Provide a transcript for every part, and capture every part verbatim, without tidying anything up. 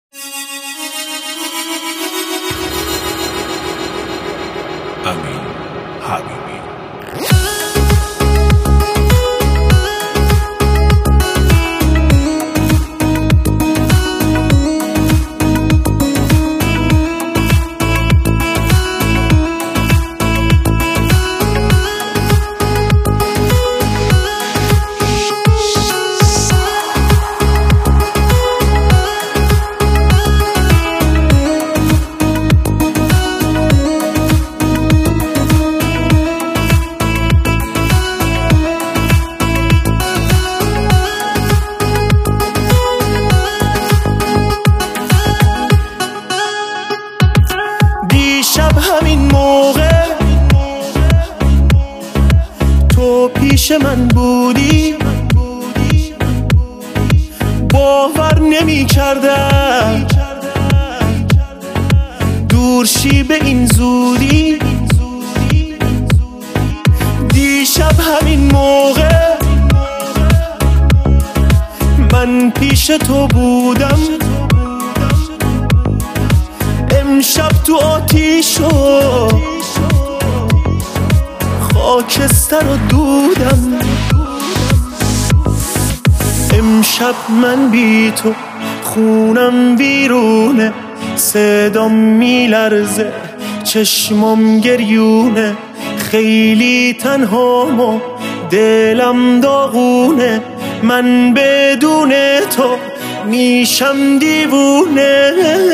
امین حبیبی. دیشب همین موقع تو پیش من بودی، باور نمی کردم دورشی به این زودی. دیشب همین موقع من پیش تو بودم، امشب تو آتیش و خاکستر و دودم. امشب من بی تو خونم بیرونه، صدام میلرزه چشمام گریونه، خیلی تنهام و دلم داغونه، من بدون تو میشم دیوونه.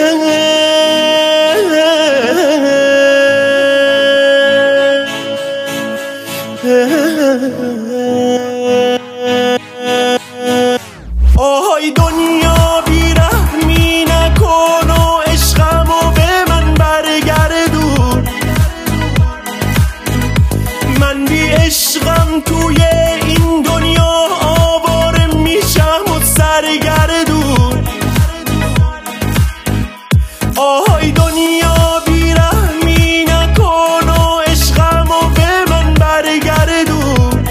آهای دنیا بیرحمی نکن و عشقمو به من برگردون، من بی عشقم توی این دنیا آواره میشم و سرگردون. آهای دنیا بیرحمی نکن و عشقمو به من برگردون،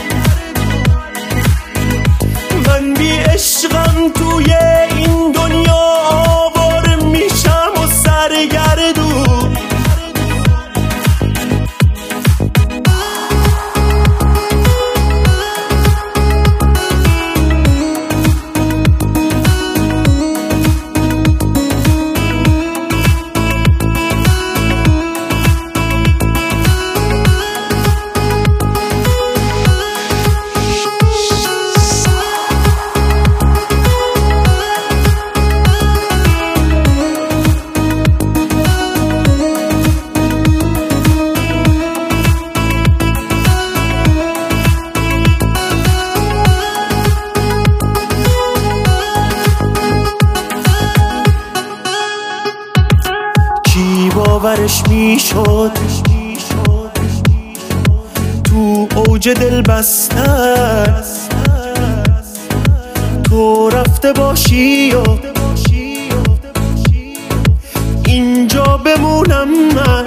من بی عشقم توی این دنیا آواره میشم و سرگردون. کی باورش میشد تو اوج دل بستن تو رفته باشی و اینجا بمونم من.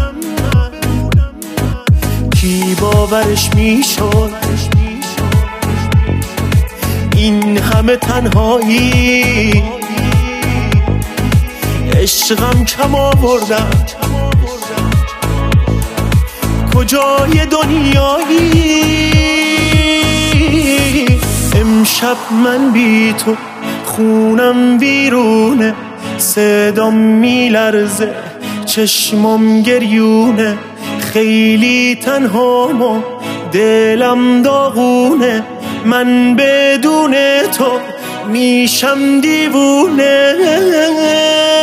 کی باورش میشد این همه تنهایی، عشقم کم آوردم کجای دنیایی. امشب من بی تو خونم بیرونه، صدام میلرزه چشمام گریونه، خیلی تنهام و دلم داغونه، من بدون تو میشم دیوونه.